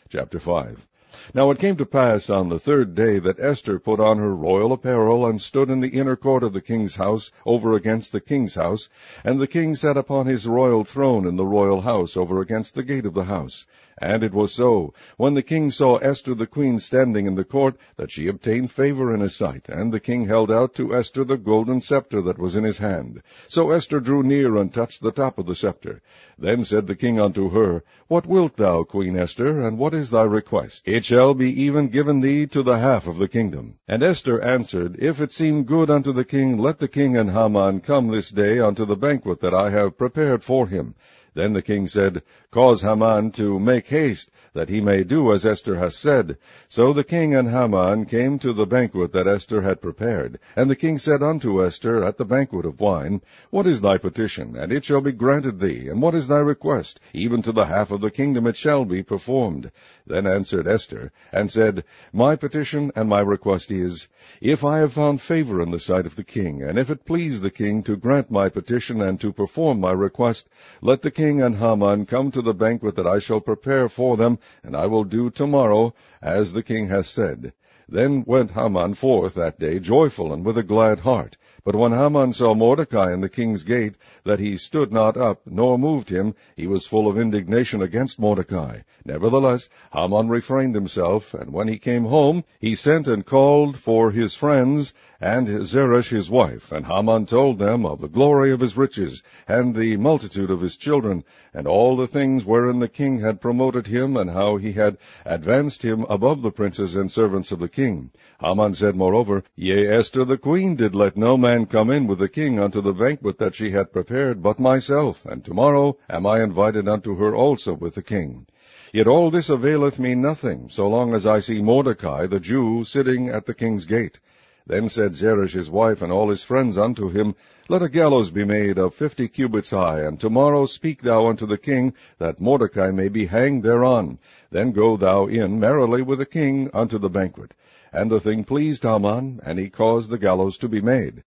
Chapter 5. Now it came to pass on the third day that Esther put on her royal apparel, and stood in the inner court of the king's house, over against the king's house. And the king sat upon his royal throne in the royal house, over against the gate of the house. And it was so, when the king saw Esther the queen standing in the court, that she obtained favor in his sight. And the king held out to Esther the golden scepter that was in his hand. So Esther drew near, and touched the top of the scepter. Then said the king unto her, What wilt thou, Queen Esther, and what is thy request? It shall be even given thee to the half of the kingdom. And Esther answered, If it seem good unto the king, let the king and Haman come this day unto the banquet that I have prepared for him. Then the king said, Cause Haman to make haste, that he may do as Esther hath said. So the king and Haman came to the banquet that Esther had prepared. And the king said unto Esther at the banquet of wine, What is thy petition? And it shall be granted thee. And what is thy request? Even to the half of the kingdom it shall be performed. Then answered Esther, and said, My petition and my request is, If I have found favor in the sight of the king, and if it please the king to grant my petition and to perform my request, let the king and Haman come to the banquet that I shall prepare for them, and I will do tomorrow as the king hath said. Then went Haman forth that day joyful and with a glad heart. But when Haman saw Mordecai in the king's gate, that he stood not up, nor moved him, he was full of indignation against Mordecai. Nevertheless, Haman refrained himself, and when he came home, he sent and called for his friends, and Zeresh his wife. And Haman told them of the glory of his riches, and the multitude of his children, and all the things wherein the king had promoted him, and how he had advanced him above the princes and servants of the king. Haman said moreover, Yea, Esther the queen did let no man come in with the king unto the banquet that she had prepared, but myself, and tomorrow am I invited unto her also with the king. Yet all this availeth me nothing, so long as I see Mordecai the Jew sitting at the king's gate. Then said Zeresh his wife and all his friends unto him, Let a gallows be made of 50 cubits high, and tomorrow speak thou unto the king, that Mordecai may be hanged thereon. Then go thou in merrily with the king unto the banquet. And the thing pleased Haman, and he caused the gallows to be made.